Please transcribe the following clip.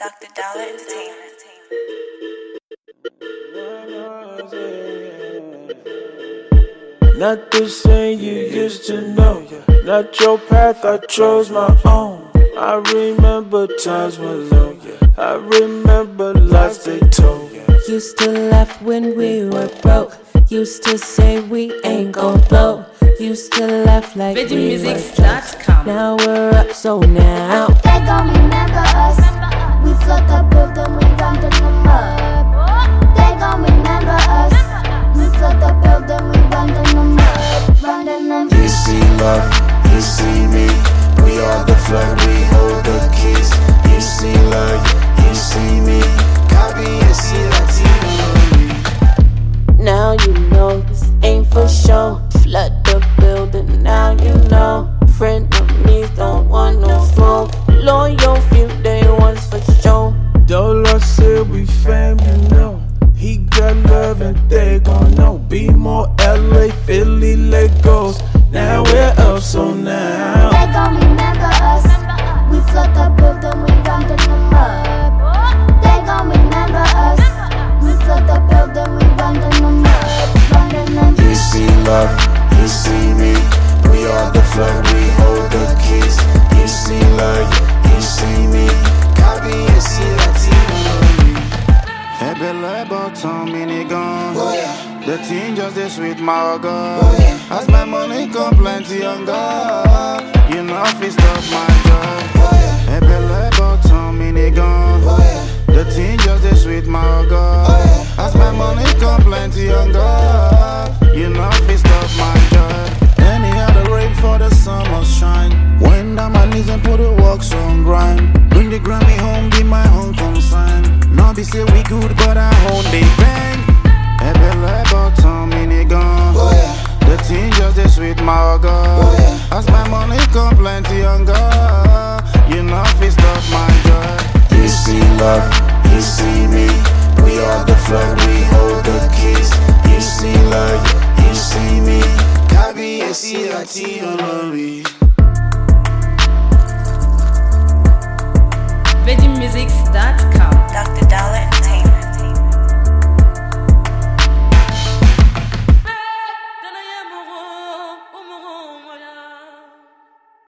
Dr. Dollar Entertainment. Not the same you used to know. Not your path, I chose my own. I remember times when low. I remember lies they told. Used to laugh when we were broke. Used to say we ain't gon' blow. Used to laugh like we were jokes. Now we're up, so now they gon' remember us. We float the building, we run in the mud. They gon' remember us. We float the building, we run in the mud. Run in the mud. You see love, you see me. We are the flag, we hold the keys. You see love, you see me. Copy and see now you know this ain't for show. Flood the building, now you know. Friend of me don't want no smoke. Loyal few day ones for show. Dollar said we fam, you know. He got love and they gon' know. Be more LA, Philly, Lagos. Now where else so now? They gon' remember us. We float the building, we run in the mud. They gon' remember us. We float the building, we run in the mud. Run in the mud. You see love, you see me. We are the flag, we hold the keys. You see love, you see me. Copy and see Ebele bottom minigun. The team just this sweet my God. As my money come plenty on God. You know if it stop my job. Ebele bottom minigun. The team just this sweet my God. As my money come plenty on God. You know if it stop my job. Anyhow the rain for the summer shine. When down my knees and put the works on grind. Bring the Grammy home, be my home consign. Now be say we good, but I hold they bang. Ebele bottom minigun. The team just this sweet my God. As my money come plenty on God. You know if it stop my job. You see love, you see me. We are the flag, we hold the keys. You see love, you see me. Copy and see VeggieMusics.com